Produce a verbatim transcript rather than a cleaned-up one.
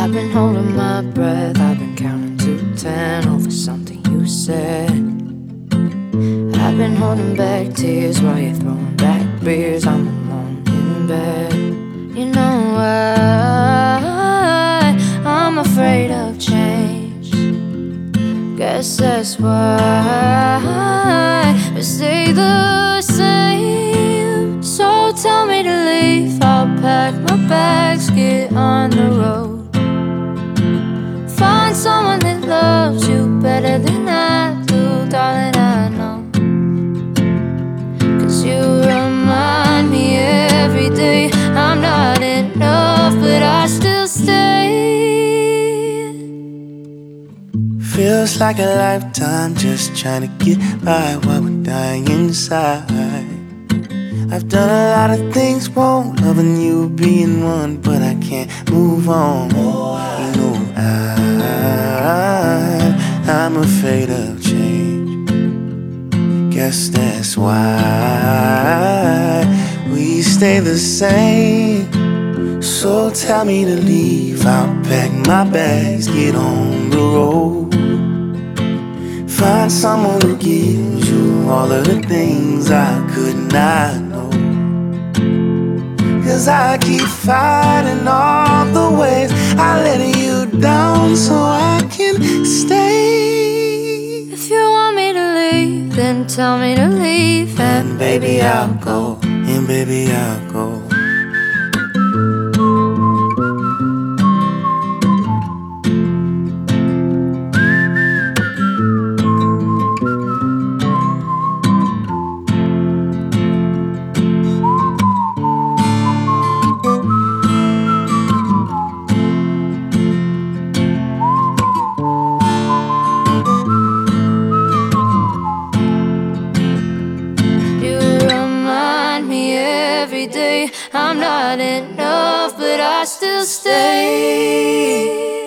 I've been holding my breath, I've been counting to ten over something you said. I've been holding back tears while you're throwing back beers. I'm alone in bed. You know why I'm afraid of change. Guess that's why we stay the same. So tell me to leave, I'll pack my bags, get on the road. Find someone that loves you better than I do, darling, I know. Cause you remind me every day I'm not enough, but I still stay. Feels like a lifetime just trying to get by while we're dying inside. I've done a lot of things wrong, loving you being one, but I can't move on. You know I, I'm afraid of change. Guess that's why we stay the same. So tell me to leave, I'll pack my bags, get on the road. Find someone who gives you all of the things I could not know. Cause I keep fighting all the ways I let you down so I can stay. If you want me to leave, then tell me to leave, and baby I'll go, and baby I'll go. Every day I'm not enough, but I still stay.